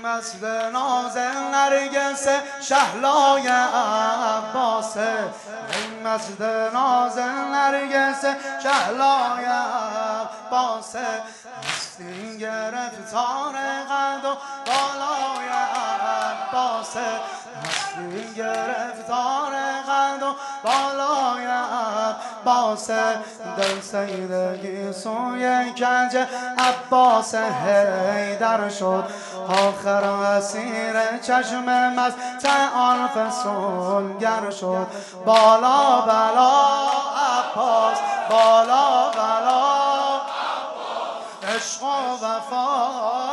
مست ناز نرگس شهلای عباسه مست ناز نرگس شهلای عباسه مستی گرفتار قد و بالای عباسه مستی گرفتار قد و بالای عباسه دل سیدگی سوی کنج عباس حیدر شد آخر اسیر چشم مست آن فسونگر شد بالا بلا عباس بالا بلا عشق و وفا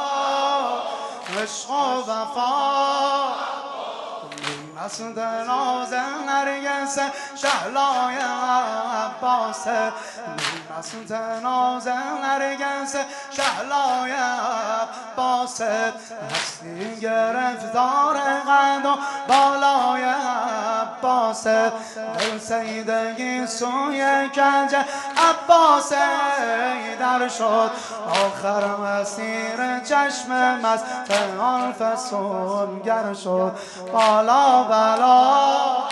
عشق و وفا مست ناز نرگس شهلای عباسه مست ناز نرگس شهلای عباسه مستی گرفتار قد و بالای عباسه دل سیدگی سوی کنج عباس حیدر شد آخر مسیر چشم مست آن فسونگر شد بالا بلا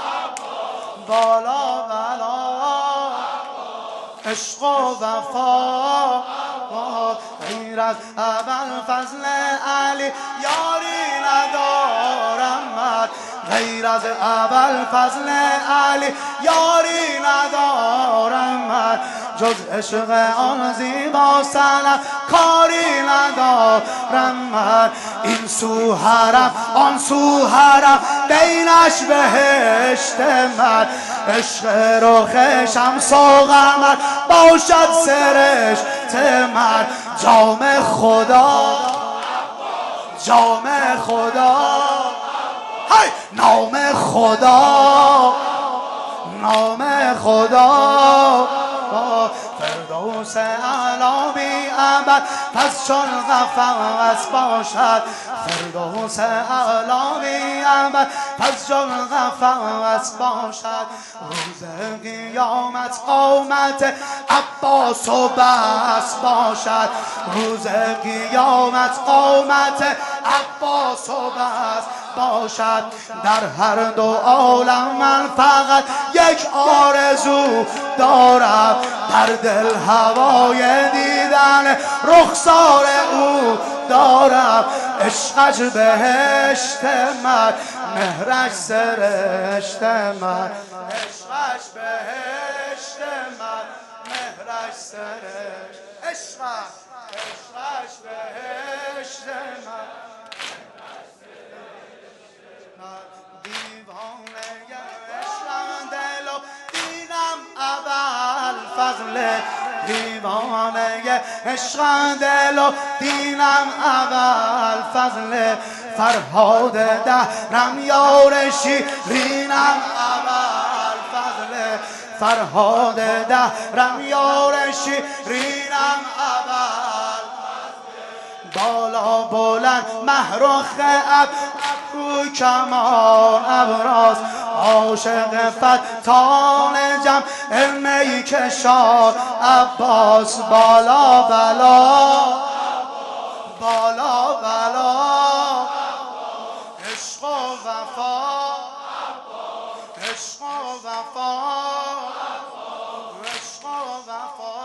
بالا بلا عشق و وفا غیر از ابوالفضل علی یاری ندارم من غیر از ابوالفضل علی یاری ندارم من جز عشق آن زیبا سنم کاری ندارم من این سو حرم آن سو حرم بینش بهشت من عشق رخ شمس و قمر باشد سرشت من جام خدا جام خدا های نام خدا نام خدا فردوس اعلی بی ابد پس چون قفس باشد فردوس اعلی بی ابد پس چون قفس باشد روز قیامت قامت عباس و بس باشد روز قیامت قامت عباس و بس باشد در هر دو عالم من فقط یک آرزو دارم در دل هوای دیدن رخسار او دارم عشقش بهشت من مهرش سرشت من عشقش بهشت من مهرش سرشت عشقش بهشت من دیوانه عشق دل و دینم ابوالفضل دیوانه عشق دل و دینم ابوالفضل فرهاد دهرم یار شیرینم ابوالفضل فرهاد دهرم یار شیرینم بالا بلند محرخ ابرو کمان ابراز عاشق فتان جمع می کشان عباس بالا بلا بالا بلا عشق و وفا عشق و وفا عشق و وفا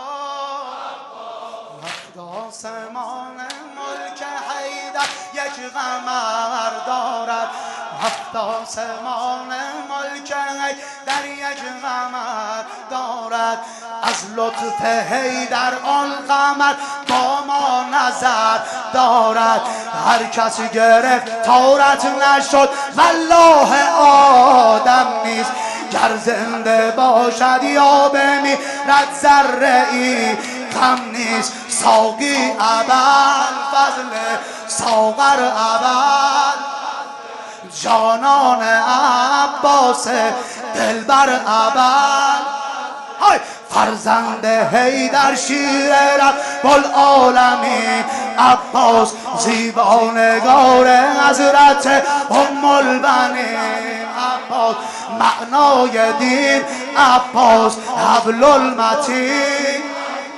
هفت آسمان ملک حیدر یک قمر دارد هفت آسمان ملک حیدر یک قمر دارد از لطف حیدر آن قمر با ما نظر دارد هر کس گرفت تارت نشد والله آدم نیست گر زنده باشد یا بمیرد ذره ای غم نیست ساقی ابوالفضل ساغر ابوالفضل جانان عباس دلبر ابوالفضل فرزند حیدر شیر رب العالمین عباس زیبانگار حضرت ام البنین عباس معنای دین عباس حبل المتین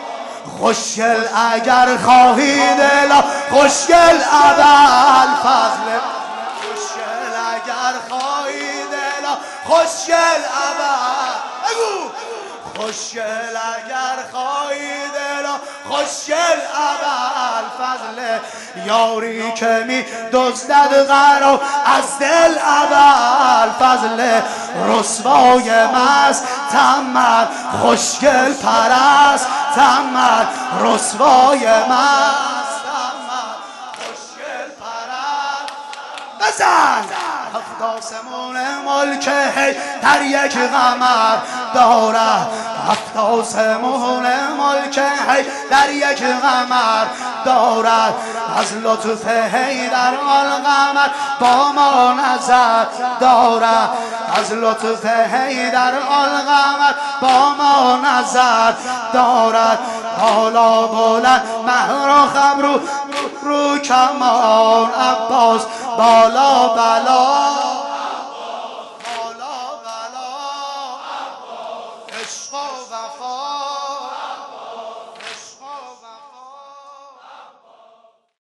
خوشگل اگر خواهی دلا خوشگل اول فضل خوشگل اگر خواهی دلا خوشگل اول بگو خوشگل اگر خواهی دلا خوشگل اول فضل یاری که می دزدد قرار از دل اول فضل رسوای مست تمر خوشگل پرست تمر رسوای مست تمر خوشگل پرست بزن هفت آسمون ملک هی در یک قمر دارد هفت آسمون ملک هی در یک قمر دارد از لطف هی در آن قمر با ما نظر دارد از لطف هی در آن قمر با ما نظر دارد حالا بلند مهر و خبرو رو کمان عباس بالا بلا عشق و وفا